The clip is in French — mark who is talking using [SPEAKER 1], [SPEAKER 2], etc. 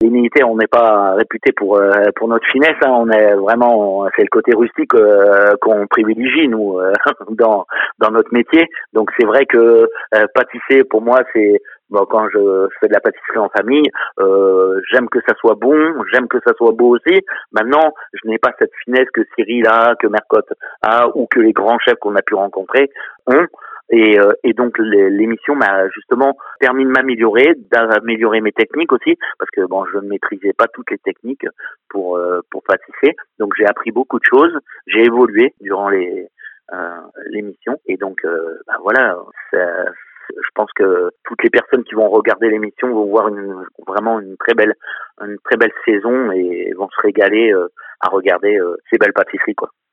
[SPEAKER 1] Les militaires, on n'est pas réputé pour notre finesse, hein. On est vraiment, c'est le côté rustique qu'on privilégie nous dans notre métier. Donc c'est vrai que pâtisser pour moi c'est bon, quand je fais de la pâtisserie en famille, j'aime que ça soit bon, j'aime que ça soit beau aussi. Maintenant, je n'ai pas cette finesse que Cyril a, que Mercotte a ou que les grands chefs qu'on a pu rencontrer ont. Et donc l'émission m'a justement permis de m'améliorer, d'améliorer mes techniques aussi, parce que bon, je ne maîtrisais pas toutes les techniques pour pâtisser. Donc j'ai appris beaucoup de choses, j'ai évolué durant l'émission, et donc voilà, je pense que toutes les personnes qui vont regarder l'émission vont voir vraiment une très belle saison et vont se régaler à regarder ces belles pâtisseries, quoi.